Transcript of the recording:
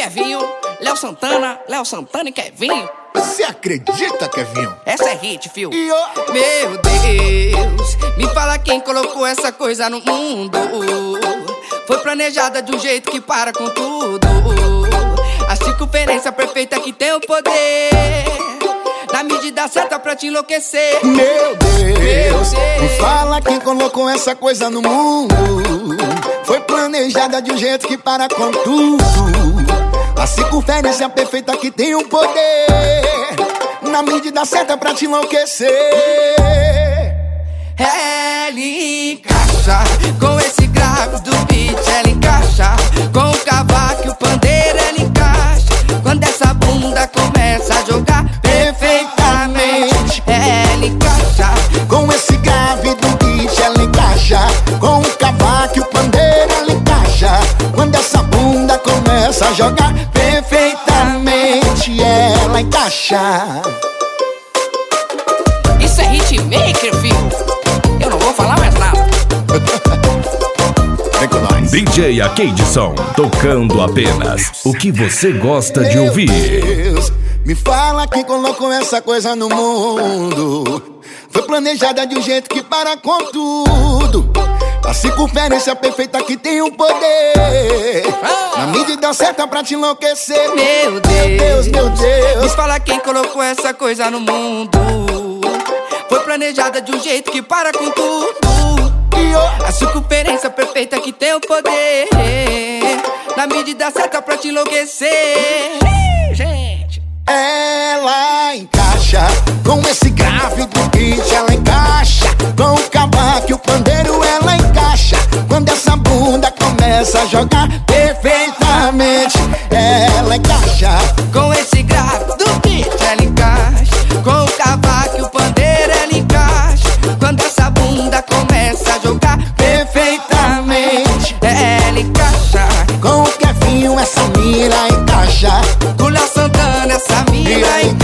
Kevinho, Léo Santana e Kevinho. Você acredita, Kevinho? Essa é hit, fio. Meu Deus, me fala quem colocou essa coisa no mundo. Foi planejada de um jeito que para com tudo. A circunferência perfeita que tem o poder, na medida certa pra te enlouquecer. Meu Deus, me fala quem colocou essa coisa no mundo. Foi planejada de um jeito que para com tudo. A circunferência perfeita que tem o poder, na medida certa pra te enlouquecer. Ela encaixa com esse grave do beat, ela encaixa com o cavaco e o pandeiro, ela encaixa quando essa bunda começa a jogar perfeitamente. Ela encaixa com esse grave do beat, ela encaixa com o cavaco e o pandeiro, ela encaixa quando essa bunda começa a jogar perfeitamente. Ela encaixa. Isso é hitmaker, filho. Eu não vou falar mais nada. Vem com nós. DJ Akeidson, tocando apenas o que você gosta de ouvir. Deus, me fala quem colocou essa coisa no mundo. Foi planejada de um jeito que para com tudo. A circunferência perfeita que tem o poder, na medida certa pra te enlouquecer. Meu Deus, meu Deus. Me fala quem colocou essa coisa no mundo. Foi planejada de um jeito que para com tudo. A circunferência perfeita que tem o poder, na medida certa pra te enlouquecer. Gente, ela encaixa com esse grave do beat, ela encaixa com o cavaco e o pandeiro, ela encaixa quando essa bunda começa a jogar perfeitamente. Ela encaixa com esse grave do beat, ela encaixa com o cavaco e o pandeiro, ela encaixa quando essa bunda começa a jogar perfeitamente. Ela encaixa com o Kevinho, essa mira encaixa com o Léo Santana, essa mira encaixa.